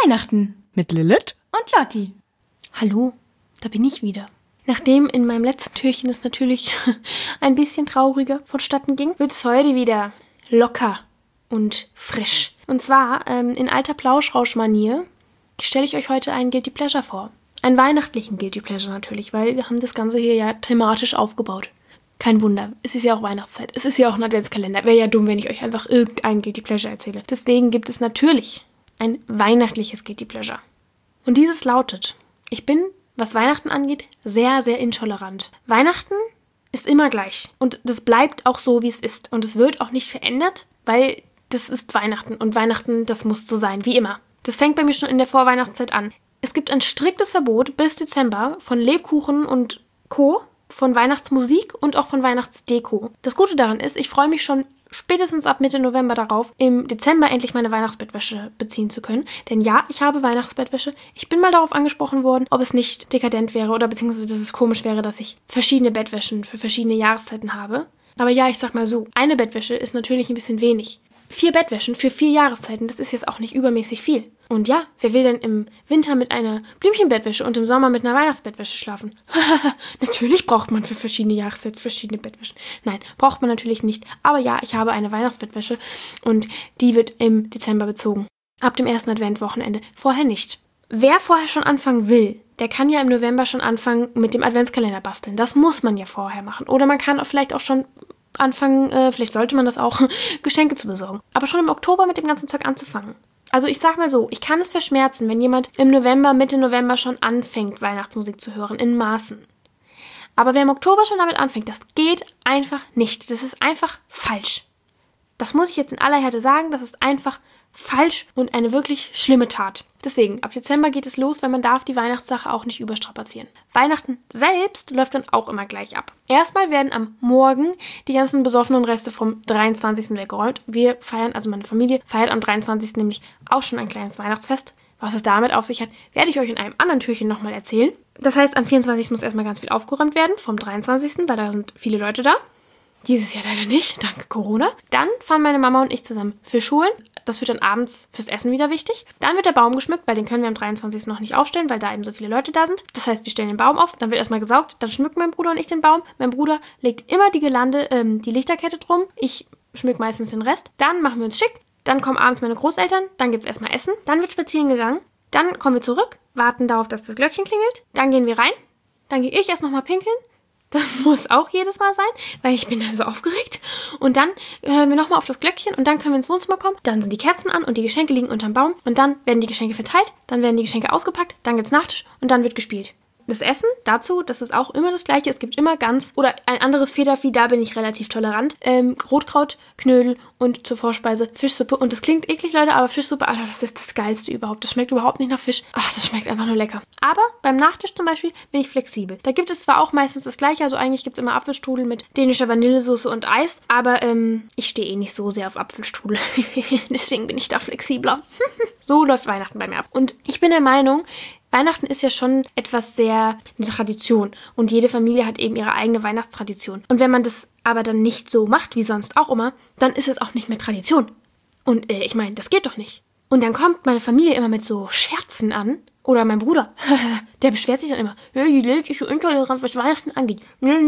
Weihnachten mit Lilith und Lotti. Hallo, da bin ich wieder. Nachdem in meinem letzten Türchen es natürlich ein bisschen trauriger vonstatten ging, wird es heute wieder locker und frisch. Und zwar in alter Plauschrausch-Manier stelle ich euch heute einen Guilty Pleasure vor. Einen weihnachtlichen Guilty Pleasure natürlich, weil wir haben das Ganze hier ja thematisch aufgebaut. Kein Wunder, es ist ja auch Weihnachtszeit, es ist ja auch ein Adventskalender. Wäre ja dumm, wenn ich euch einfach irgendeinen Guilty Pleasure erzähle. Deswegen gibt es natürlich ein weihnachtliches Guilty Pleasure. Und dieses lautet: Ich bin, was Weihnachten angeht, sehr, sehr intolerant. Weihnachten ist immer gleich. Und das bleibt auch so, wie es ist. Und es wird auch nicht verändert, weil das ist Weihnachten. Und Weihnachten, das muss so sein, wie immer. Das fängt bei mir schon in der Vorweihnachtszeit an. Es gibt ein striktes Verbot bis Dezember von Lebkuchen und Co., von Weihnachtsmusik und auch von Weihnachtsdeko. Das Gute daran ist, ich freue mich schon spätestens ab Mitte November darauf, im Dezember endlich meine Weihnachtsbettwäsche beziehen zu können. Denn ja, ich habe Weihnachtsbettwäsche. Ich bin mal darauf angesprochen worden, ob es nicht dekadent wäre oder beziehungsweise, dass es komisch wäre, dass ich verschiedene Bettwäschen für verschiedene Jahreszeiten habe. Aber ja, ich sag mal so, eine Bettwäsche ist natürlich ein bisschen wenig. 4 Bettwäschen für 4 Jahreszeiten, das ist jetzt auch nicht übermäßig viel. Und ja, wer will denn im Winter mit einer Blümchenbettwäsche und im Sommer mit einer Weihnachtsbettwäsche schlafen? Natürlich braucht man für verschiedene Jahreszeiten verschiedene Bettwäschen. Nein, braucht man natürlich nicht. Aber ja, ich habe eine Weihnachtsbettwäsche und die wird im Dezember bezogen. Ab dem ersten Adventwochenende. Vorher nicht. Wer vorher schon anfangen will, der kann ja im November schon anfangen mit dem Adventskalender basteln. Das muss man ja vorher machen. Oder man kann auch vielleicht auch schon anfangen, vielleicht sollte man das auch, Geschenke zu besorgen. Aber schon im Oktober mit dem ganzen Zeug anzufangen. Also ich sag mal so, ich kann es verschmerzen, wenn jemand im November, Mitte November schon anfängt, Weihnachtsmusik zu hören, in Maßen. Aber wer im Oktober schon damit anfängt, das geht einfach nicht. Das ist einfach falsch. Das muss ich jetzt in aller Härte sagen, das ist einfach falsch und eine wirklich schlimme Tat. Deswegen, ab Dezember geht es los, weil man darf die Weihnachtssache auch nicht überstrapazieren. Weihnachten selbst läuft dann auch immer gleich ab. Erstmal werden am Morgen die ganzen besoffenen Reste vom 23. weggeräumt. Wir feiern, also meine Familie feiert am 23. nämlich auch schon ein kleines Weihnachtsfest. Was es damit auf sich hat, werde ich euch in einem anderen Türchen nochmal erzählen. Das heißt, am 24. muss erstmal ganz viel aufgeräumt werden, vom 23., weil da sind viele Leute da. Dieses Jahr leider nicht, dank Corona. Dann fahren meine Mama und ich zusammen Fisch holen. Das wird dann abends fürs Essen wieder wichtig. Dann wird der Baum geschmückt, weil den können wir am 23. noch nicht aufstellen, weil da eben so viele Leute da sind. Das heißt, wir stellen den Baum auf, dann wird erstmal gesaugt, dann schmücken mein Bruder und ich den Baum. Mein Bruder legt immer die Girlande, die Lichterkette drum. Ich schmück meistens den Rest. Dann machen wir uns schick. Dann kommen abends meine Großeltern. Dann gibt's erstmal Essen. Dann wird spazieren gegangen. Dann kommen wir zurück, warten darauf, dass das Glöckchen klingelt. Dann gehen wir rein. Dann gehe ich erst nochmal pinkeln. Das muss auch jedes Mal sein, weil ich bin dann so aufgeregt. Und dann hören wir nochmal auf das Glöckchen und dann können wir ins Wohnzimmer kommen. Dann sind die Kerzen an und die Geschenke liegen unterm Baum. Und dann werden die Geschenke verteilt, dann werden die Geschenke ausgepackt, dann gibt's Nachtisch und dann wird gespielt. Das Essen dazu, das ist auch immer das Gleiche. Es gibt immer Gans oder ein anderes Federvieh, da bin ich relativ tolerant. Rotkraut, Knödel und zur Vorspeise Fischsuppe. Und das klingt eklig, Leute, aber Fischsuppe, Alter, das ist das Geilste überhaupt. Das schmeckt überhaupt nicht nach Fisch. Ach, das schmeckt einfach nur lecker. Aber beim Nachtisch zum Beispiel bin ich flexibel. Da gibt es zwar auch meistens das Gleiche, also eigentlich gibt es immer Apfelstrudel mit dänischer Vanillesoße und Eis, aber ich stehe nicht so sehr auf Apfelstrudel. Deswegen bin ich da flexibler. So läuft Weihnachten bei mir ab. Und ich bin der Meinung, Weihnachten ist ja schon etwas sehr eine Tradition und jede Familie hat eben ihre eigene Weihnachtstradition. Und wenn man das aber dann nicht so macht, wie sonst auch immer, dann ist es auch nicht mehr Tradition. Und ich meine, das geht doch nicht. Und dann kommt meine Familie immer mit so Scherzen an. Oder mein Bruder, der beschwert sich dann immer, die Lilith ist so intolerant, was Weihnachten angeht.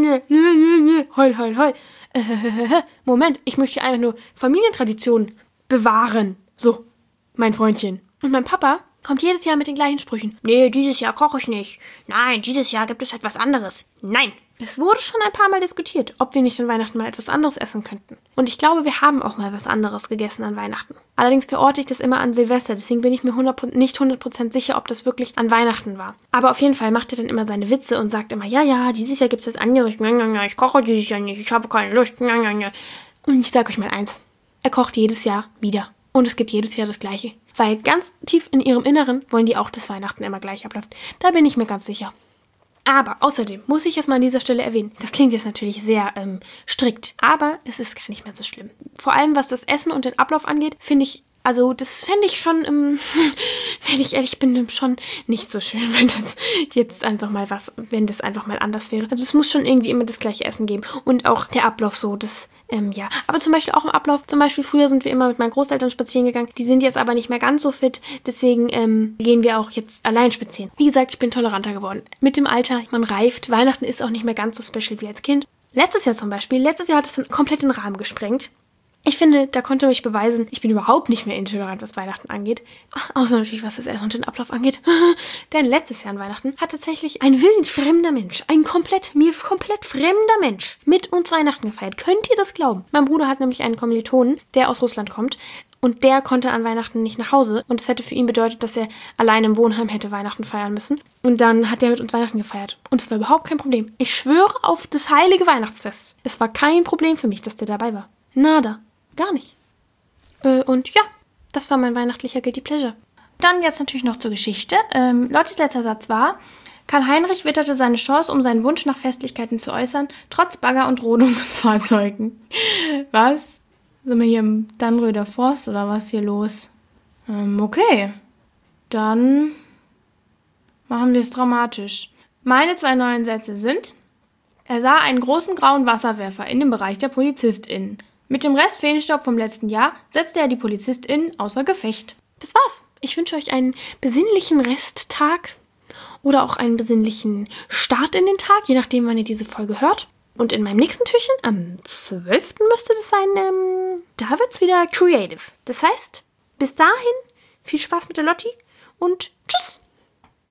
Heul, heul, heul. Moment, ich möchte einfach nur Familientraditionen bewahren. So, mein Freundchen. Und mein Papa kommt jedes Jahr mit den gleichen Sprüchen. Nee, dieses Jahr koche ich nicht. Nein, dieses Jahr gibt es etwas anderes. Nein. Es wurde schon ein paar Mal diskutiert, ob wir nicht an Weihnachten mal etwas anderes essen könnten. Und ich glaube, wir haben auch mal was anderes gegessen an Weihnachten. Allerdings verorte ich das immer an Silvester, deswegen bin ich mir nicht 100% sicher, ob das wirklich an Weihnachten war. Aber auf jeden Fall macht er dann immer seine Witze und sagt immer, ja, dieses Jahr gibt es was anderes. Ich koche dieses Jahr nicht, ich habe keine Lust. Und ich sage euch mal eins, er kocht jedes Jahr wieder. Und es gibt jedes Jahr das Gleiche. Weil ganz tief in ihrem Inneren wollen die auch, dass Weihnachten immer gleich abläuft. Da bin ich mir ganz sicher. Aber außerdem muss ich es mal an dieser Stelle erwähnen. Das klingt jetzt natürlich sehr strikt, aber es ist gar nicht mehr so schlimm. Vor allem, was das Essen und den Ablauf angeht, finde ich Also das fände ich schon, wenn ich ehrlich bin, schon nicht so schön, wenn das jetzt einfach mal wenn das einfach mal anders wäre. Also es muss schon irgendwie immer das gleiche Essen geben. Und auch der Ablauf so, das, ja. Aber zum Beispiel auch im Ablauf, zum Beispiel früher sind wir immer mit meinen Großeltern spazieren gegangen. Die sind jetzt aber nicht mehr ganz so fit. Deswegen gehen wir auch jetzt allein spazieren. Wie gesagt, ich bin toleranter geworden. Mit dem Alter, man reift. Weihnachten ist auch nicht mehr ganz so special wie als Kind. Letztes Jahr hat es dann komplett den Rahmen gesprengt. Ich finde, da konnte ich beweisen, ich bin überhaupt nicht mehr intolerant, was Weihnachten angeht. Außer natürlich, was das Essen und den Ablauf angeht. Denn letztes Jahr an Weihnachten hat tatsächlich ein wildfremder Mensch, mir komplett fremder Mensch mit uns Weihnachten gefeiert. Könnt ihr das glauben? Mein Bruder hat nämlich einen Kommilitonen, der aus Russland kommt. Und der konnte an Weihnachten nicht nach Hause. Und es hätte für ihn bedeutet, dass er allein im Wohnheim hätte Weihnachten feiern müssen. Und dann hat er mit uns Weihnachten gefeiert. Und es war überhaupt kein Problem. Ich schwöre auf das heilige Weihnachtsfest. Es war kein Problem für mich, dass der dabei war. Nada. Gar nicht. Und ja, das war mein weihnachtlicher Guilty Pleasure. Dann jetzt natürlich noch zur Geschichte. Lottis letzter Satz war: Karl-Heinrich witterte seine Chance, um seinen Wunsch nach Festlichkeiten zu äußern, trotz Bagger und Rodungsfahrzeugen. Was? Sind wir hier im Dannröder Forst oder was hier los? Okay. Dann machen wir es dramatisch. Meine 2 neuen Sätze sind: Er sah einen großen grauen Wasserwerfer in dem Bereich der PolizistInnen. Mit dem Rest Feenstaub vom letzten Jahr setzte er die PolizistInnen außer Gefecht. Das war's. Ich wünsche euch einen besinnlichen Resttag oder auch einen besinnlichen Start in den Tag, je nachdem, wann ihr diese Folge hört. Und in meinem nächsten Türchen, am 12. müsste das sein, da wird's wieder creative. Das heißt, bis dahin, viel Spaß mit der Lotti und tschüss!